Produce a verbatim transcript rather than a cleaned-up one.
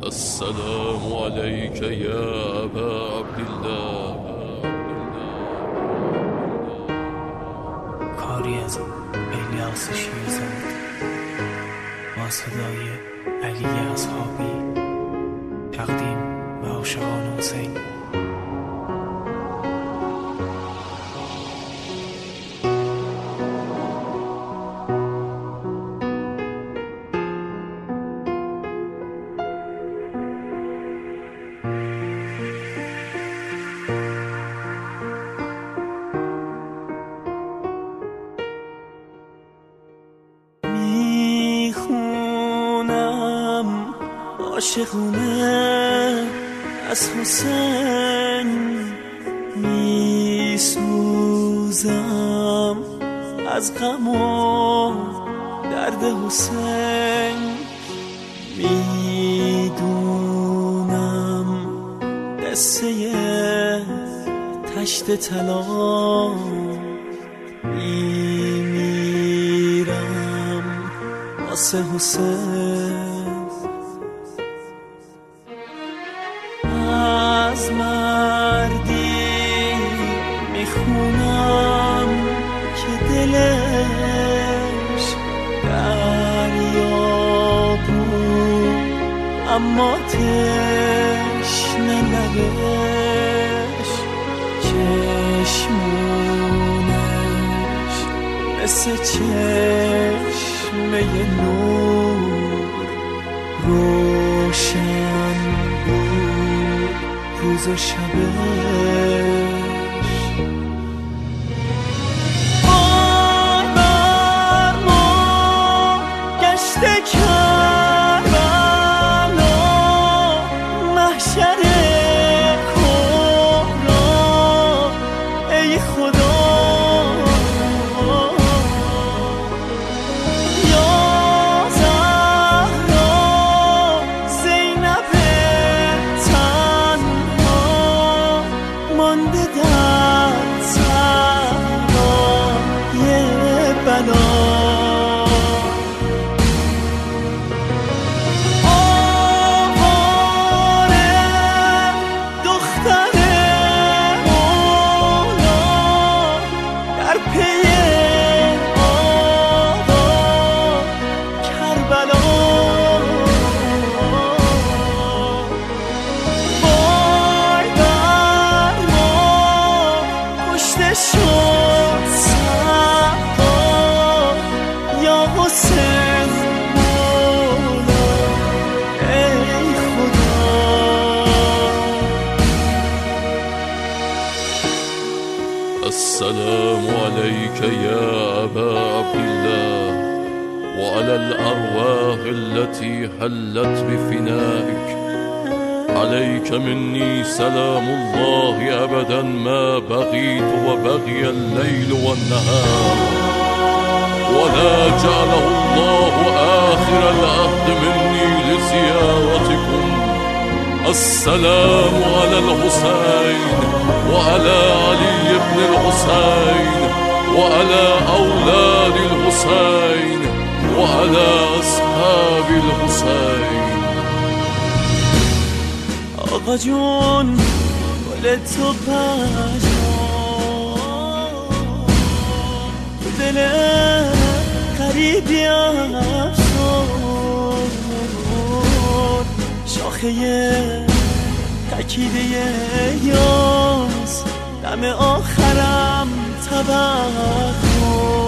السلام عليك يا أبا عبد الله. کاری از الیاس شیرزاد با صدای علی اصحابی، تقدیم به عاشقان حسین. عاشقونه از حسین میسوزم، از غم و درد حسین میدونم، قصه تشت طلا میمیرم واسه حسین. از مردی میخونم که دلش دریا بود، اما تشنه لبش، چشمونش مثل چشمه نور روشن بود روز و شبش. بار بر ما گشته کربلا، محشر کبرا، ای خدا یا زهرا زینب تنها مانده در صحرای بلا. شد صحبا یا حسین مولا، ای خدا. السلام عليك يا أبا عبد الله وعلى الأرواح التي حلت بفنائك. عليك مني سلام الله أبدا ما بقيت وبقي الليل والنهار، ولا جعله الله آخر العهد مني لزيارتكم. السلام على الحسين وعلى علي بن الحسين وعلى أولاد الحسين وعلى أصحاب الحسين. آقا جون گل تو پشم دل قریبی افسون، شاخه تکیده یاس دم آخرم طبق کن.